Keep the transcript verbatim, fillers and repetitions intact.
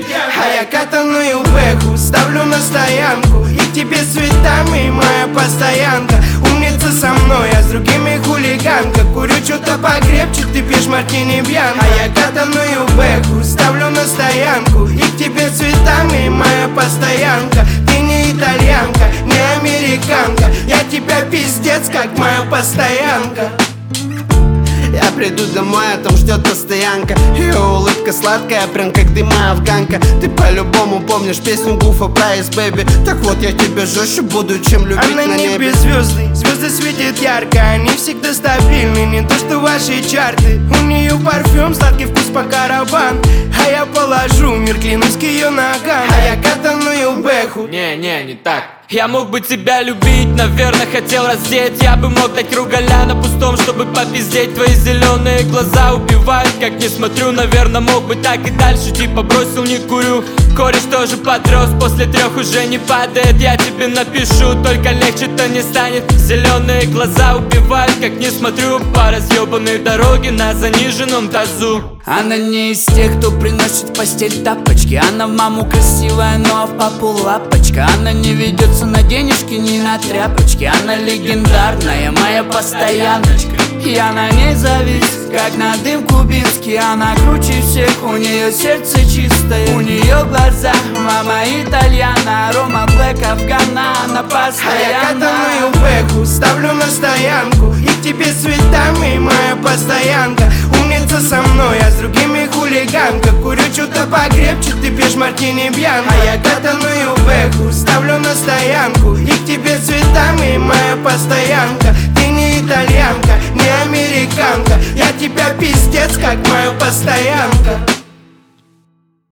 А я катаную бэху, ставлю на стоянку, и к тебе с цветами моя постоянка. Умница со мной, а с другими хулиганка. Курю что-то покрепче, ты пьешь мартини бьянко. А я катаную бэху, ставлю на стоянку, и к тебе с цветами моя постоянка. Ты не итальянка, не американка, я тебя пиздец, как моя постоянка. Я приду домой, а там ждет постоянка. Ее улыбка сладкая, прям как дыма афганка. Ты по-любому помнишь песню Гуфа про Ice Baby. Так вот я тебя жестче буду, чем любить а на, на небе небе звезды, звезды светят ярко, они всегда стабильны, не то что ваши чарты. У нее парфюм, сладкий вкус по караван, а я положу мир, клянусь, к ее ногам. А я катаную бэху. Не, не, не так. Я мог бы тебя любить, наверное, хотел раздеть. Я бы мог дать ругаля на пустом, чтобы попиздеть. Твои зеленые глаза убивают, как не смотрю. Наверное, мог бы так и дальше, типа бросил, не курю. Кореш тоже подрос, после трех уже не падает. Я тебе напишу, только легче-то не станет. Зеленые глаза убивают, как не смотрю. По разъебанной дороге на заниженном тазу. Она не из тех, кто приносит в постель тапочки. Она в маму красивая, но в папу лапочка. Она не ведется на денежки, ни на тряпочки. Она легендарная, моя постояночка. Я на ней завис, как на дым кубинский. Она круче всех, у нее сердце чистое. У нее глаза, мама итальяна. Рома Блэк, Афгана, она постоянно. А я катаную бэху, ставлю на стоянку, и к тебе с цветами моя постоянка. Умница со мной, а с другими хулиганка. Курю что-то покрепче, ты пьешь мартини бьянко. А я катаную бэху, ставлю на стоянку, и к тебе с цветами моя постоянка. Ты не итальянка, не американка, я тебя пиздец, как моя постоянка.